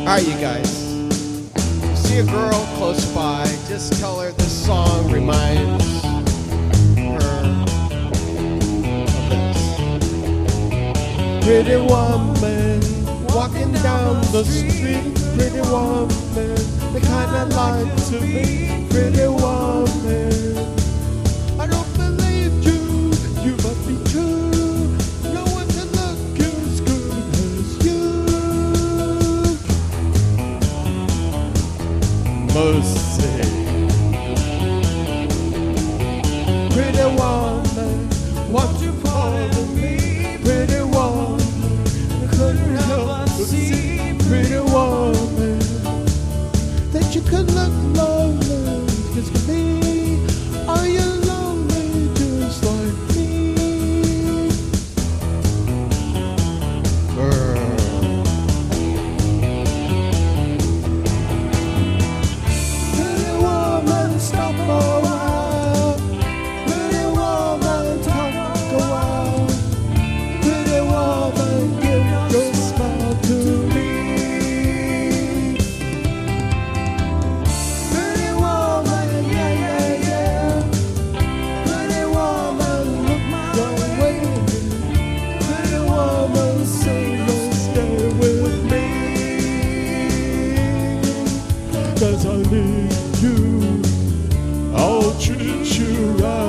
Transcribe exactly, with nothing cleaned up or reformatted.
Alright, you guys. You see a girl close by, just tell her this song reminds her of this. Pretty woman, walking down the street. Pretty woman, the kind I like to be. Pretty woman, I don't believe you, you must be true. No one can look as good as you. Mercy. Pretty woman, what you pardon me? Pretty woman, I couldn't help but see. Pretty woman, that you could look lonely just for me. Are you lonely just like me? Girl. Pretty woman, stop a while. Pretty woman, talk a while. Pretty woman, give your smile to me. Pretty woman, yeah, yeah, yeah. Pretty woman, look your way. Pretty woman, say you'll stay with me. 'Cause I need you, I'll treat you right.